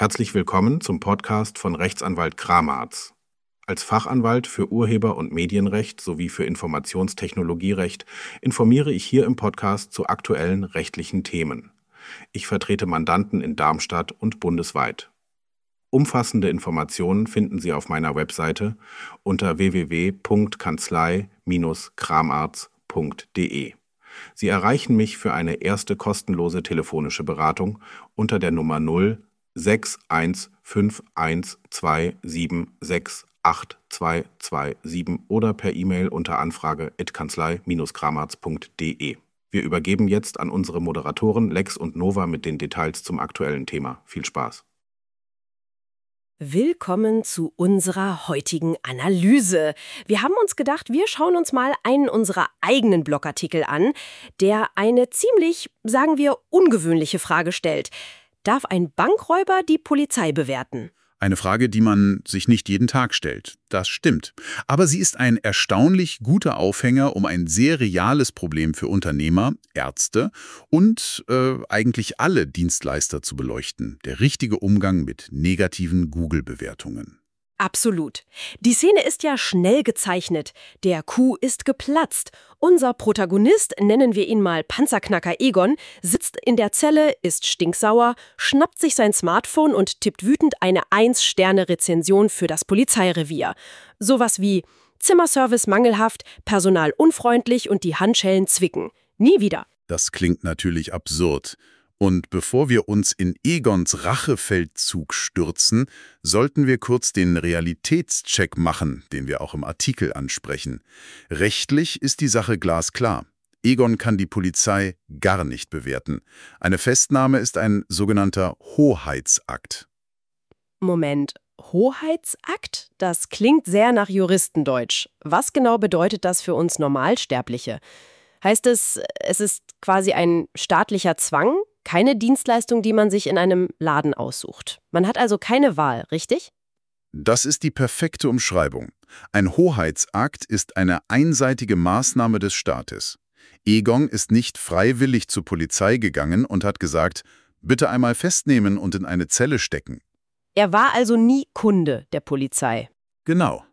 Herzlich willkommen zum Podcast von Rechtsanwalt Kramarz. Als Fachanwalt für Urheber- und Medienrecht sowie für Informationstechnologierecht informiere ich hier im Podcast zu aktuellen rechtlichen Themen. Ich vertrete Mandanten in Darmstadt und bundesweit. Umfassende Informationen finden Sie auf meiner Webseite unter www.kanzlei-kramarz.de. Sie erreichen mich für eine erste kostenlose telefonische Beratung unter der Nummer 0615127682227 oder per E-Mail unter anfrage@kanzlei-kramarz.de. Wir übergeben jetzt an unsere Moderatoren Lex und Nova mit den Details zum aktuellen Thema. Viel Spaß! Willkommen zu unserer heutigen Analyse. Wir haben uns gedacht, wir schauen uns mal einen unserer eigenen Blogartikel an, der eine ziemlich, sagen wir, ungewöhnliche Frage stellt. Darf ein Bankräuber die Polizei bewerten? Eine Frage, die man sich nicht jeden Tag stellt. Das stimmt. Aber sie ist ein erstaunlich guter Aufhänger, um ein sehr reales Problem für Unternehmer, Ärzte und eigentlich alle Dienstleister zu beleuchten. Der richtige Umgang mit negativen Google-Bewertungen. Absolut. Die Szene ist ja schnell gezeichnet. Der Coup ist geplatzt. Unser Protagonist, nennen wir ihn mal Panzerknacker Egon, sitzt in der Zelle, ist stinksauer, schnappt sich sein Smartphone und tippt wütend eine 1-Sterne-Rezension für das Polizeirevier. Sowas wie Zimmerservice mangelhaft, Personal unfreundlich und die Handschellen zwicken. Nie wieder. Das klingt natürlich absurd. Und bevor wir uns in Egons Rachefeldzug stürzen, sollten wir kurz den Realitätscheck machen, den wir auch im Artikel ansprechen. Rechtlich ist die Sache glasklar. Egon kann die Polizei gar nicht bewerten. Eine Festnahme ist ein sogenannter Hoheitsakt. Moment, Hoheitsakt? Das klingt sehr nach Juristendeutsch. Was genau bedeutet das für uns Normalsterbliche? Heißt es ist quasi ein staatlicher Zwang? Keine Dienstleistung, die man sich in einem Laden aussucht. Man hat also keine Wahl, richtig? Das ist die perfekte Umschreibung. Ein Hoheitsakt ist eine einseitige Maßnahme des Staates. Egon ist nicht freiwillig zur Polizei gegangen und hat gesagt, bitte einmal festnehmen und in eine Zelle stecken. Er war also nie Kunde der Polizei. Genau.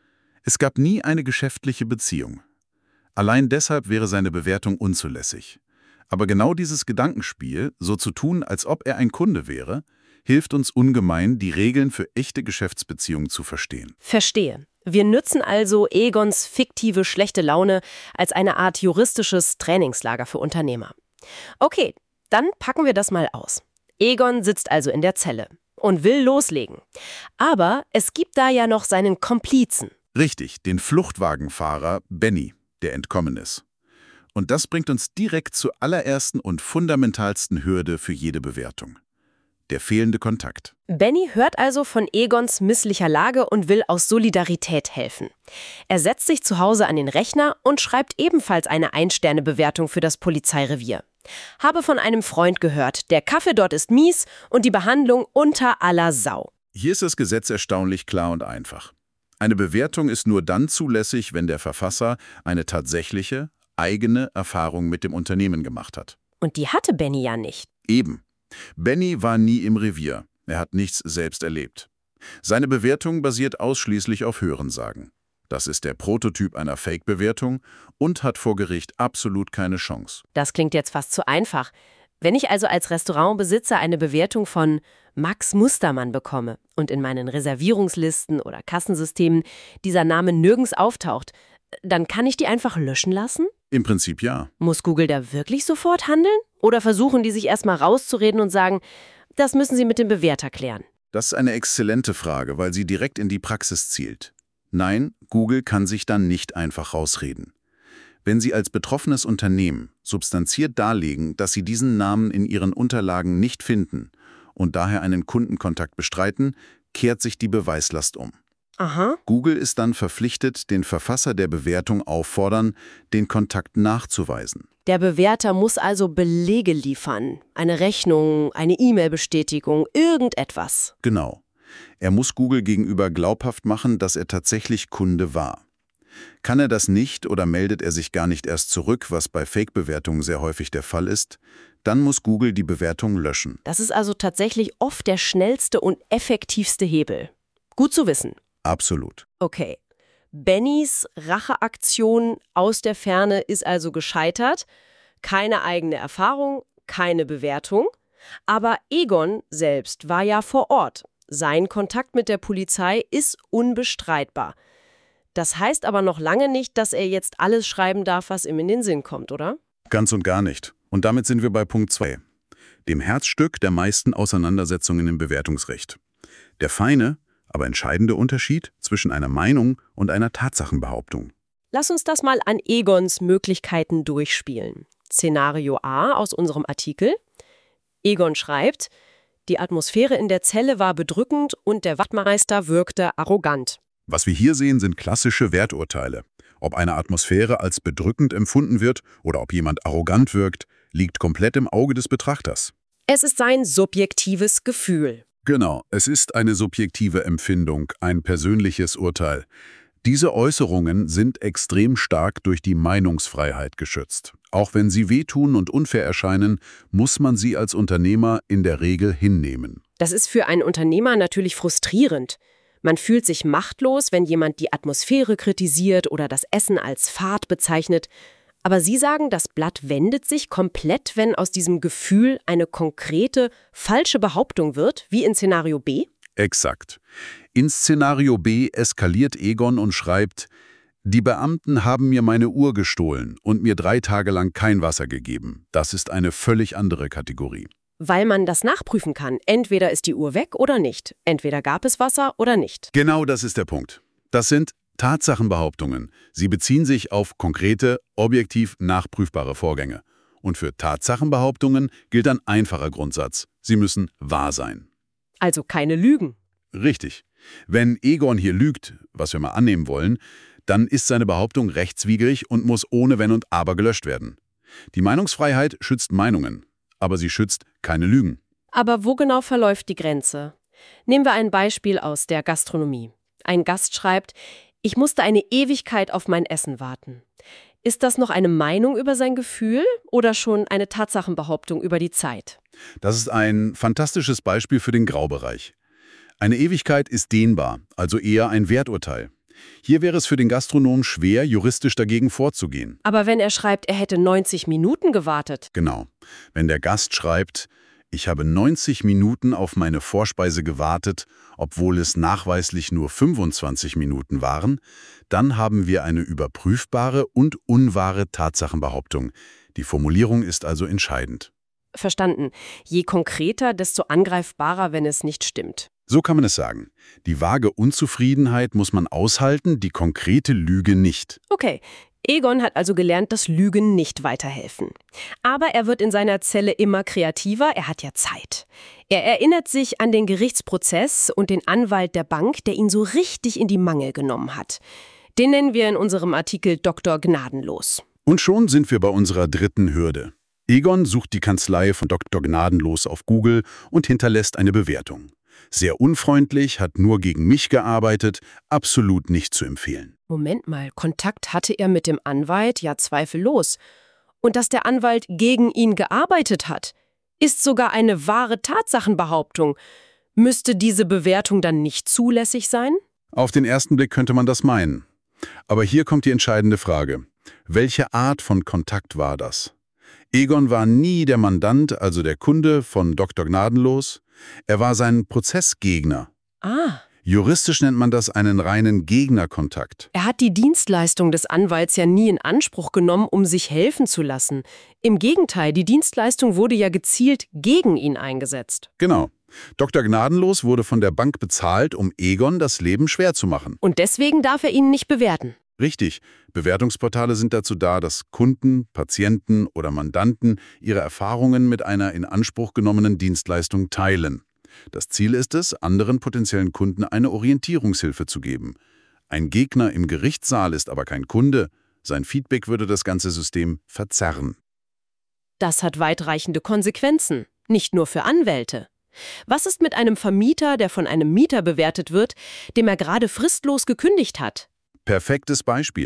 Es gab nie eine geschäftliche Beziehung. Allein deshalb wäre seine Bewertung unzulässig. Aber genau dieses Gedankenspiel, so zu tun, als ob er ein Kunde wäre, hilft uns ungemein, die Regeln für echte Geschäftsbeziehungen zu verstehen. Verstehe. Wir nützen also Egons fiktive schlechte Laune als eine Art juristisches Trainingslager für Unternehmer. Okay, dann packen wir das mal aus. Egon sitzt also in der Zelle und will loslegen. Aber es gibt da ja noch seinen Komplizen. Richtig, den Fluchtwagenfahrer Benny, der entkommen ist. Und das bringt uns direkt zur allerersten und fundamentalsten Hürde für jede Bewertung. Der fehlende Kontakt. Benny hört also von Egons misslicher Lage und will aus Solidarität helfen. Er setzt sich zu Hause an den Rechner und schreibt ebenfalls eine 1-Sterne-Bewertung für das Polizeirevier. Habe von einem Freund gehört, der Kaffee dort ist mies und die Behandlung unter aller Sau. Hier ist das Gesetz erstaunlich klar und einfach. Eine Bewertung ist nur dann zulässig, wenn der Verfasser eine tatsächliche, eigene Erfahrung mit dem Unternehmen gemacht hat. Und die hatte Benny ja nicht. Eben. Benny war nie im Revier. Er hat nichts selbst erlebt. Seine Bewertung basiert ausschließlich auf Hörensagen. Das ist der Prototyp einer Fake-Bewertung und hat vor Gericht absolut keine Chance. Das klingt jetzt fast zu einfach. Wenn ich also als Restaurantbesitzer eine Bewertung von Max Mustermann bekomme und in meinen Reservierungslisten oder Kassensystemen dieser Name nirgends auftaucht, dann kann ich die einfach löschen lassen? Im Prinzip ja. Muss Google da wirklich sofort handeln? Oder versuchen die sich erstmal rauszureden und sagen, das müssen Sie mit dem Bewerter klären? Das ist eine exzellente Frage, weil sie direkt in die Praxis zielt. Nein, Google kann sich dann nicht einfach rausreden. Wenn Sie als betroffenes Unternehmen substanziert darlegen, dass Sie diesen Namen in Ihren Unterlagen nicht finden und daher einen Kundenkontakt bestreiten, kehrt sich die Beweislast um. Aha. Google ist dann verpflichtet, den Verfasser der Bewertung auffordern, den Kontakt nachzuweisen. Der Bewerter muss also Belege liefern. Eine Rechnung, eine E-Mail-Bestätigung, irgendetwas. Genau. Er muss Google gegenüber glaubhaft machen, dass er tatsächlich Kunde war. Kann er das nicht oder meldet er sich gar nicht erst zurück, was bei Fake-Bewertungen sehr häufig der Fall ist, dann muss Google die Bewertung löschen. Das ist also tatsächlich oft der schnellste und effektivste Hebel. Gut zu wissen. Absolut. Okay. Bennys Racheaktion aus der Ferne ist also gescheitert. Keine eigene Erfahrung, keine Bewertung. Aber Egon selbst war ja vor Ort. Sein Kontakt mit der Polizei ist unbestreitbar. Das heißt aber noch lange nicht, dass er jetzt alles schreiben darf, was ihm in den Sinn kommt, oder? Ganz und gar nicht. Und damit sind wir bei Punkt 2, dem Herzstück der meisten Auseinandersetzungen im Bewertungsrecht. Der feine, aber entscheidende Unterschied zwischen einer Meinung und einer Tatsachenbehauptung. Lass uns das mal an Egons Möglichkeiten durchspielen. Szenario A aus unserem Artikel. Egon schreibt, die Atmosphäre in der Zelle war bedrückend und der Wachtmeister wirkte arrogant. Was wir hier sehen, sind klassische Werturteile. Ob eine Atmosphäre als bedrückend empfunden wird oder ob jemand arrogant wirkt, liegt komplett im Auge des Betrachters. Es ist sein subjektives Gefühl. Genau, es ist eine subjektive Empfindung, ein persönliches Urteil. Diese Äußerungen sind extrem stark durch die Meinungsfreiheit geschützt. Auch wenn sie wehtun und unfair erscheinen, muss man sie als Unternehmer in der Regel hinnehmen. Das ist für einen Unternehmer natürlich frustrierend. Man fühlt sich machtlos, wenn jemand die Atmosphäre kritisiert oder das Essen als fad bezeichnet. Aber Sie sagen, das Blatt wendet sich komplett, wenn aus diesem Gefühl eine konkrete, falsche Behauptung wird, wie in Szenario B? Exakt. In Szenario B eskaliert Egon und schreibt, die Beamten haben mir meine Uhr gestohlen und mir 3 Tage lang kein Wasser gegeben. Das ist eine völlig andere Kategorie. Weil man das nachprüfen kann. Entweder ist die Uhr weg oder nicht. Entweder gab es Wasser oder nicht. Genau das ist der Punkt. Das sind Tatsachenbehauptungen. Sie beziehen sich auf konkrete, objektiv nachprüfbare Vorgänge. Und für Tatsachenbehauptungen gilt ein einfacher Grundsatz. Sie müssen wahr sein. Also keine Lügen. Richtig. Wenn Egon hier lügt, was wir mal annehmen wollen, dann ist seine Behauptung rechtswidrig und muss ohne Wenn und Aber gelöscht werden. Die Meinungsfreiheit schützt Meinungen, aber sie schützt keine Lügen. Aber wo genau verläuft die Grenze? Nehmen wir ein Beispiel aus der Gastronomie. Ein Gast schreibt, ich musste eine Ewigkeit auf mein Essen warten. Ist das noch eine Meinung über sein Gefühl oder schon eine Tatsachenbehauptung über die Zeit? Das ist ein fantastisches Beispiel für den Graubereich. Eine Ewigkeit ist dehnbar, also eher ein Werturteil. Hier wäre es für den Gastronomen schwer, juristisch dagegen vorzugehen. Aber wenn er schreibt, er hätte 90 Minuten gewartet. Genau. Wenn der Gast schreibt, ich habe 90 Minuten auf meine Vorspeise gewartet, obwohl es nachweislich nur 25 Minuten waren, dann haben wir eine überprüfbare und unwahre Tatsachenbehauptung. Die Formulierung ist also entscheidend. Verstanden. Je konkreter, desto angreifbarer, wenn es nicht stimmt. So kann man es sagen. Die vage Unzufriedenheit muss man aushalten, die konkrete Lüge nicht. Okay, Egon hat also gelernt, dass Lügen nicht weiterhelfen. Aber er wird in seiner Zelle immer kreativer, er hat ja Zeit. Er erinnert sich an den Gerichtsprozess und den Anwalt der Bank, der ihn so richtig in die Mangel genommen hat. Den nennen wir in unserem Artikel Dr. Gnadenlos. Und schon sind wir bei unserer dritten Hürde. Egon sucht die Kanzlei von Dr. Gnadenlos auf Google und hinterlässt eine Bewertung. Sehr unfreundlich, hat nur gegen mich gearbeitet, absolut nicht zu empfehlen. Moment mal, Kontakt hatte er mit dem Anwalt? Ja, zweifellos. Und dass der Anwalt gegen ihn gearbeitet hat, ist sogar eine wahre Tatsachenbehauptung. Müsste diese Bewertung dann nicht zulässig sein? Auf den ersten Blick könnte man das meinen. Aber hier kommt die entscheidende Frage. Welche Art von Kontakt war das? Egon war nie der Mandant, also der Kunde von Dr. Gnadenlos. Er war sein Prozessgegner. Ah. Juristisch nennt man das einen reinen Gegnerkontakt. Er hat die Dienstleistung des Anwalts ja nie in Anspruch genommen, um sich helfen zu lassen. Im Gegenteil, die Dienstleistung wurde ja gezielt gegen ihn eingesetzt. Genau. Dr. Gnadenlos wurde von der Bank bezahlt, um Egon das Leben schwer zu machen. Und deswegen darf er ihn nicht bewerten. Richtig. Bewertungsportale sind dazu da, dass Kunden, Patienten oder Mandanten ihre Erfahrungen mit einer in Anspruch genommenen Dienstleistung teilen. Das Ziel ist es, anderen potenziellen Kunden eine Orientierungshilfe zu geben. Ein Gegner im Gerichtssaal ist aber kein Kunde. Sein Feedback würde das ganze System verzerren. Das hat weitreichende Konsequenzen, nicht nur für Anwälte. Was ist mit einem Vermieter, der von einem Mieter bewertet wird, dem er gerade fristlos gekündigt hat? Perfektes Beispiel.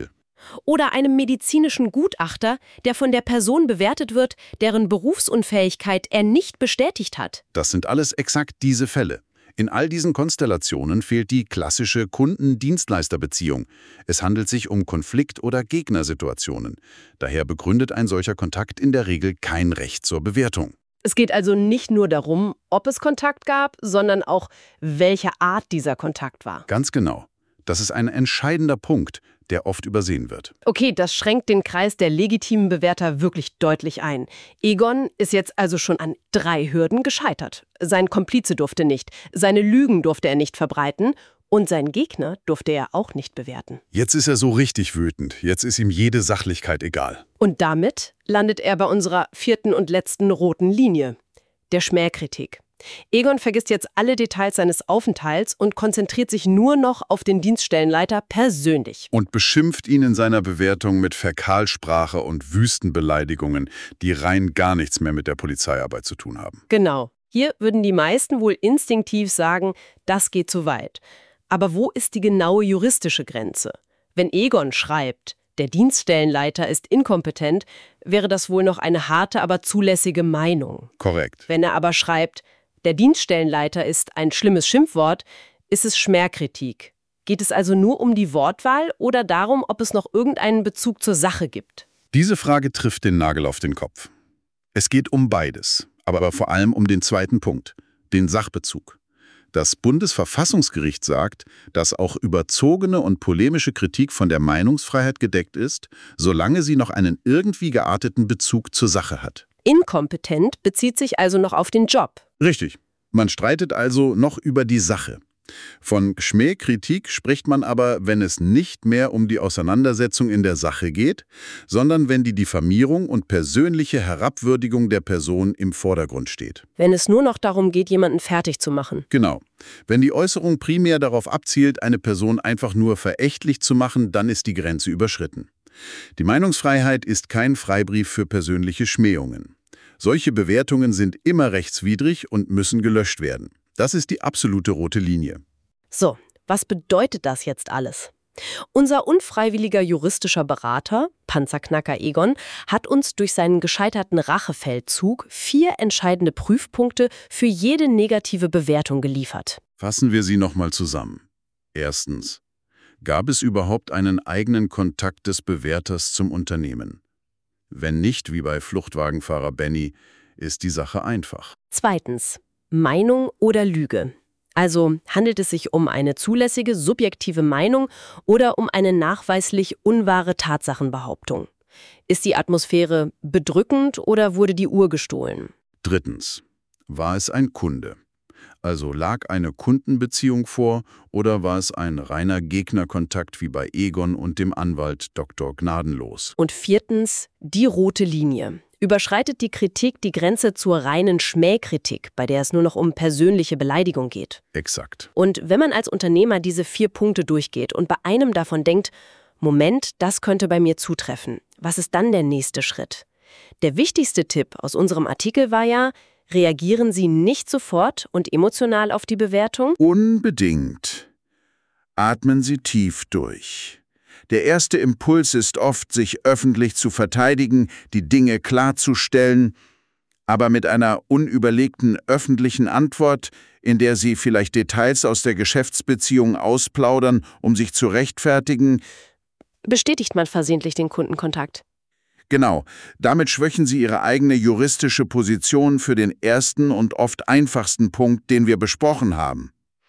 Oder einem medizinischen Gutachter, der von der Person bewertet wird, deren Berufsunfähigkeit er nicht bestätigt hat. Das sind alles exakt diese Fälle. In all diesen Konstellationen fehlt die klassische Kunden-Dienstleister-Beziehung. Es handelt sich um Konflikt- oder Gegnersituationen. Daher begründet ein solcher Kontakt in der Regel kein Recht zur Bewertung. Es geht also nicht nur darum, ob es Kontakt gab, sondern auch, welche Art dieser Kontakt war. Ganz genau. Das ist ein entscheidender Punkt, der oft übersehen wird. Okay, das schränkt den Kreis der legitimen Bewerter wirklich deutlich ein. Egon ist jetzt also schon an 3 Hürden gescheitert. Sein Komplize durfte nicht, seine Lügen durfte er nicht verbreiten und seinen Gegner durfte er auch nicht bewerten. Jetzt ist er so richtig wütend. Jetzt ist ihm jede Sachlichkeit egal. Und damit landet er bei unserer 4. und letzten roten Linie, der Schmähkritik. Egon vergisst jetzt alle Details seines Aufenthalts und konzentriert sich nur noch auf den Dienststellenleiter persönlich. Und beschimpft ihn in seiner Bewertung mit Fäkalsprache und Wüstenbeleidigungen, die rein gar nichts mehr mit der Polizeiarbeit zu tun haben. Genau. Hier würden die meisten wohl instinktiv sagen, das geht zu weit. Aber wo ist die genaue juristische Grenze? Wenn Egon schreibt, der Dienststellenleiter ist inkompetent, wäre das wohl noch eine harte, aber zulässige Meinung. Korrekt. Wenn er aber schreibt, der Dienststellenleiter ist ein schlimmes Schimpfwort, ist es Schmähkritik. Geht es also nur um die Wortwahl oder darum, ob es noch irgendeinen Bezug zur Sache gibt? Diese Frage trifft den Nagel auf den Kopf. Es geht um beides, aber vor allem um den zweiten Punkt, den Sachbezug. Das Bundesverfassungsgericht sagt, dass auch überzogene und polemische Kritik von der Meinungsfreiheit gedeckt ist, solange sie noch einen irgendwie gearteten Bezug zur Sache hat. Inkompetent bezieht sich also noch auf den Job. Richtig. Man streitet also noch über die Sache. Von Schmähkritik spricht man aber, wenn es nicht mehr um die Auseinandersetzung in der Sache geht, sondern wenn die Diffamierung und persönliche Herabwürdigung der Person im Vordergrund steht. Wenn es nur noch darum geht, jemanden fertig zu machen. Genau. Wenn die Äußerung primär darauf abzielt, eine Person einfach nur verächtlich zu machen, dann ist die Grenze überschritten. Die Meinungsfreiheit ist kein Freibrief für persönliche Schmähungen. Solche Bewertungen sind immer rechtswidrig und müssen gelöscht werden. Das ist die absolute rote Linie. So, was bedeutet das jetzt alles? Unser unfreiwilliger juristischer Berater, Panzerknacker Egon, hat uns durch seinen gescheiterten Rachefeldzug 4 entscheidende Prüfpunkte für jede negative Bewertung geliefert. Fassen wir sie nochmal zusammen. Erstens. Gab es überhaupt einen eigenen Kontakt des Bewerters zum Unternehmen? Wenn nicht, wie bei Fluchtwagenfahrer Benny, ist die Sache einfach. Zweitens. Meinung oder Lüge. Also handelt es sich um eine zulässige, subjektive Meinung oder um eine nachweislich unwahre Tatsachenbehauptung? Ist die Atmosphäre bedrückend oder wurde die Uhr gestohlen? Drittens. War es ein Kunde? Also lag eine Kundenbeziehung vor oder war es ein reiner Gegnerkontakt wie bei Egon und dem Anwalt Dr. Gnadenlos? Und viertens, die rote Linie. Überschreitet die Kritik die Grenze zur reinen Schmähkritik, bei der es nur noch um persönliche Beleidigung geht? Exakt. Und wenn man als Unternehmer diese 4 Punkte durchgeht und bei einem davon denkt, Moment, das könnte bei mir zutreffen, was ist dann der nächste Schritt? Der wichtigste Tipp aus unserem Artikel war ja, reagieren Sie nicht sofort und emotional auf die Bewertung? Unbedingt. Atmen Sie tief durch. Der erste Impuls ist oft, sich öffentlich zu verteidigen, die Dinge klarzustellen, aber mit einer unüberlegten öffentlichen Antwort, in der Sie vielleicht Details aus der Geschäftsbeziehung ausplaudern, um sich zu rechtfertigen. Bestätigt man versehentlich den Kundenkontakt? Genau, damit schwächen Sie Ihre eigene juristische Position für den ersten und oft einfachsten Punkt, den wir besprochen haben.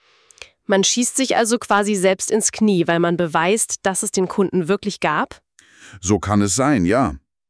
Man schießt sich also quasi selbst ins Knie, weil man beweist, dass es den Kunden wirklich gab? So kann es sein, ja.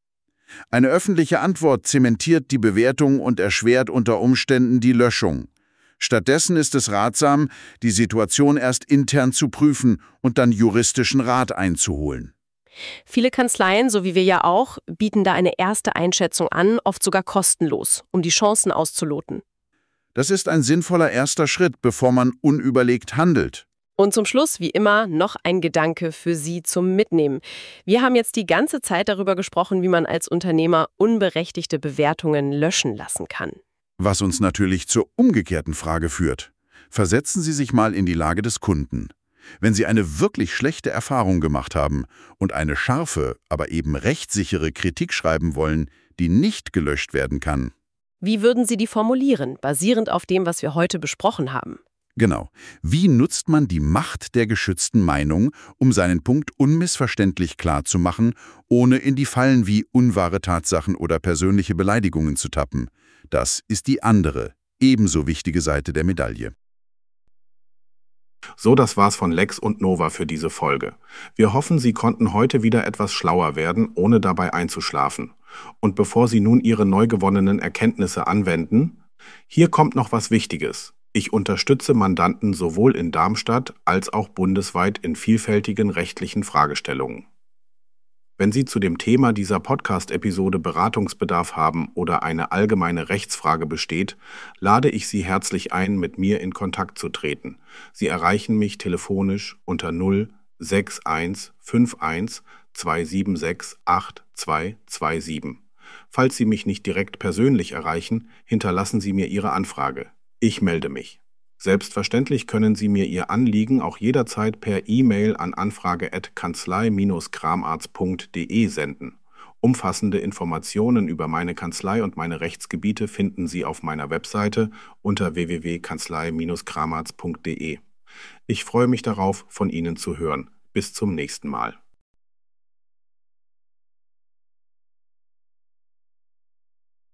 Eine öffentliche Antwort zementiert die Bewertung und erschwert unter Umständen die Löschung. Stattdessen ist es ratsam, die Situation erst intern zu prüfen und dann juristischen Rat einzuholen. Viele Kanzleien, so wie wir ja auch, bieten da eine erste Einschätzung an, oft sogar kostenlos, um die Chancen auszuloten. Das ist ein sinnvoller erster Schritt, bevor man unüberlegt handelt. Und zum Schluss, wie immer, noch ein Gedanke für Sie zum Mitnehmen. Wir haben jetzt die ganze Zeit darüber gesprochen, wie man als Unternehmer unberechtigte Bewertungen löschen lassen kann. Was uns natürlich zur umgekehrten Frage führt. Versetzen Sie sich mal in die Lage des Kunden. Wenn Sie eine wirklich schlechte Erfahrung gemacht haben und eine scharfe, aber eben rechtssichere Kritik schreiben wollen, die nicht gelöscht werden kann. Wie würden Sie die formulieren, basierend auf dem, was wir heute besprochen haben? Genau. Wie nutzt man die Macht der geschützten Meinung, um seinen Punkt unmissverständlich klarzumachen, ohne in die Fallen wie unwahre Tatsachen oder persönliche Beleidigungen zu tappen? Das ist die andere, ebenso wichtige Seite der Medaille. So, das war's von Lex und Nova für diese Folge. Wir hoffen, Sie konnten heute wieder etwas schlauer werden, ohne dabei einzuschlafen. Und bevor Sie nun Ihre neu gewonnenen Erkenntnisse anwenden, hier kommt noch was Wichtiges. Ich unterstütze Mandanten sowohl in Darmstadt als auch bundesweit in vielfältigen rechtlichen Fragestellungen. Wenn Sie zu dem Thema dieser Podcast-Episode Beratungsbedarf haben oder eine allgemeine Rechtsfrage besteht, lade ich Sie herzlich ein, mit mir in Kontakt zu treten. Sie erreichen mich telefonisch unter 06151 276 8227. Falls Sie mich nicht direkt persönlich erreichen, hinterlassen Sie mir Ihre Anfrage. Ich melde mich. Selbstverständlich können Sie mir Ihr Anliegen auch jederzeit per E-Mail an anfrage@kanzlei-kramarz.de senden. Umfassende Informationen über meine Kanzlei und meine Rechtsgebiete finden Sie auf meiner Webseite unter www.kanzlei-kramarz.de. Ich freue mich darauf, von Ihnen zu hören. Bis zum nächsten Mal.